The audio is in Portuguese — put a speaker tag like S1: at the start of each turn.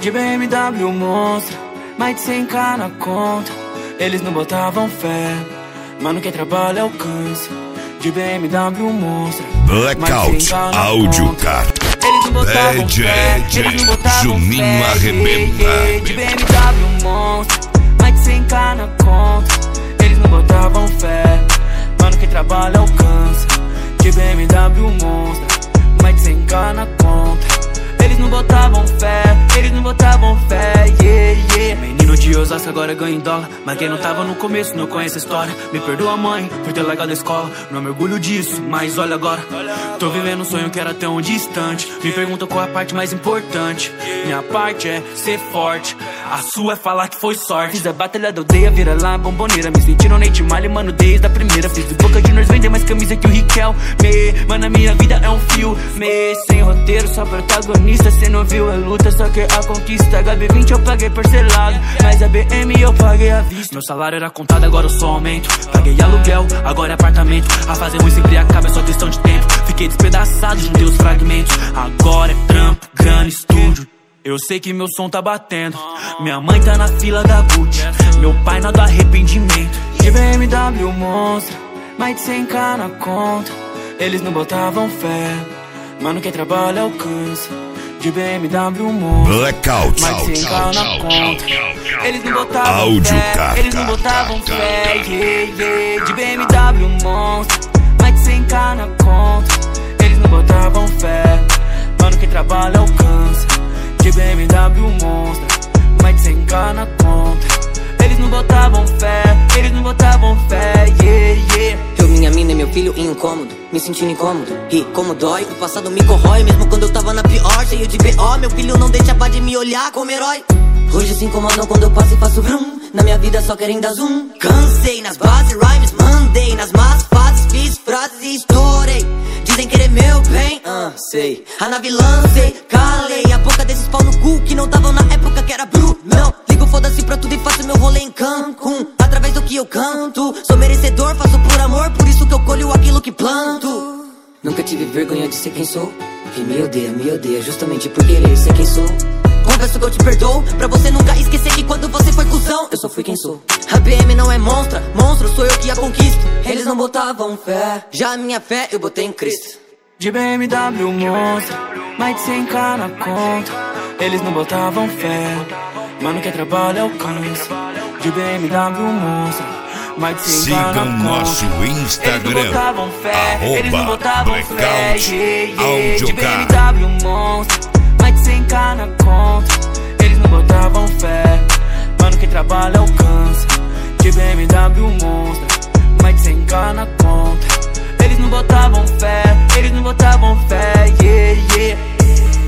S1: De BMW monstro, mais de 100k na conta. Eles não botavam fé, mano, quem trabalha alcança. De BMW monstro,
S2: Blackout, áudio, cara.
S1: Eles não botavam fé, eles não botavam
S2: Juninho
S1: fé.
S2: arrebenta.
S1: De BMW monstro, mais de 100k na conta. Eles não botavam fé, mano, quem trabalha alcança. De BMW monstro, mais de 100k na conta. Eles não botavam fé, eles não botavam fé, yeah, yeah. Menino de Osasco agora ganha em dólar, mas quem não tava no começo não conhece a história. Me perdoa, mãe, por ter largado a escola. Não me orgulho disso, mas olha agora. Tô vivendo um sonho que era tão distante. Me pergunta qual a parte mais importante. Minha parte é ser forte, a sua é falar que foi sorte. Fiz a batalha da aldeia, vira lá, bomboneira. Me sentiram Nate Marley, mano, desde a primeira. Fiz de Boca Juniors vender mais camisa que o Riquel. Mano, a minha vida é um filme sem roteiro, só protagonista. Cê não viu a luta, só que a conquista. HB20 eu paguei parcelado, mas a BM eu paguei à vista. Meu salário era contado, agora eu só aumento. Paguei aluguel, agora é apartamento. A fase ruim sempre acaba, é só questão de tempo. Fiquei despedaçado, juntei os fragmentos. Agora é trampo, grana, estúdio. Eu sei que meu som tá batendo. Minha mãe tá na fila da Gucci, meu pai nada arrependimento. De BMW monstro, mais de 100k na conta. Eles não botavam fé, mano, quem trabalha alcança. De BMW monstro,
S2: Blackout,
S1: mais de 100k na conta. Eles não botavam
S2: áudio,
S1: fé,
S2: cara,
S1: eles não botavam fé, yeah, yeah. De BMW monstro, mais de 100k na conta. Eles não botavam fé, mano, quem trabalha alcança. De BMW monstro, mais de 100k na conta. Eles não botavam fé, eles não botavam fé, yeah, yeah.
S3: Eu, minha mina e meu filho incômodo, me sentindo incômodo. E como dói, o passado me corrói. Mesmo quando eu tava na pior, cheio de BO, meu filho não deixava de me olhar como herói. Hoje se incomodam quando eu passo e faço vrum. Na minha vida só querem dar zoom. Cansei nas bases, rhymes, mandei nas más fases, fiz frases e estourei. Dizem querer meu bem, sei. A nave lancei, calei a boca desses pau no cu que não tavam na época que era bru. Não, ligo foda-se pra tudo e faço meu rolê em Cancún. Através do que eu canto, sou merecedor, faço por amor, por isso que eu colho aquilo que planto. Nunca tive vergonha de ser quem sou. Quem me odeia justamente por querer ser quem sou. Confesso que eu te perdoo, pra você nunca esquecer que quando você foi cuzão, eu só fui quem sou. A BM não é monstra, monstro sou eu que a conquisto. Eles não botavam fé, já a minha fé eu botei em Cristo.
S1: De BMW monstro, mais de 100k na conta. Eles não botavam fé, mano, quem trabalha alcança. De BMW monstro, mais de 100k na
S2: Siga
S1: conta.
S2: nosso Instagram,
S1: eles não botavam fé, eles não botavam fé,
S2: Blackout,
S1: yeah, yeah.
S2: áudio,
S1: De
S2: cara.
S1: BMW monstro, mais de 100k na conta. Eles não botavam fé, mano, quem trabalha alcança. De BMW monstro, mais de 100k na conta. Eles não botavam fé, eles não botavam fé.